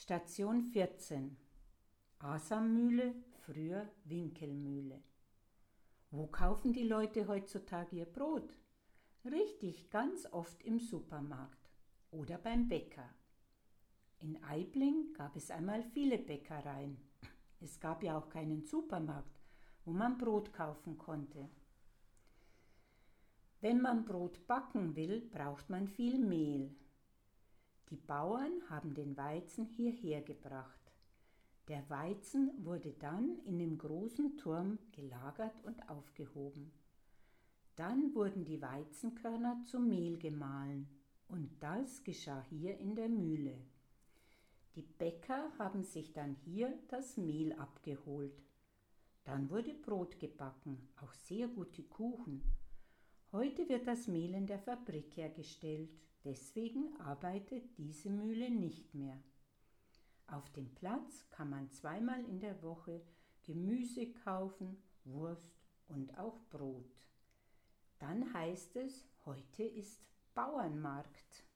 Station 14. Asammühle, früher Winkelmühle. Wo kaufen die Leute heutzutage ihr Brot? Richtig, ganz oft im Supermarkt oder beim Bäcker. In Aibling gab es einmal viele Bäckereien. Es gab ja auch keinen Supermarkt, wo man Brot kaufen konnte. Wenn man Brot backen will, braucht man viel Mehl. Die Bauern haben den Weizen hierher gebracht. Der Weizen wurde dann in dem großen Turm gelagert und aufgehoben. Dann wurden die Weizenkörner zu Mehl gemahlen und das geschah hier in der Mühle. Die Bäcker haben sich dann hier das Mehl abgeholt. Dann wurde Brot gebacken, auch sehr gute Kuchen. Heute wird das Mehl in der Fabrik hergestellt, deswegen arbeitet diese Mühle nicht mehr. Auf dem Platz kann man zweimal in der Woche Gemüse kaufen, Wurst und auch Brot. Dann heißt es, heute ist Bauernmarkt.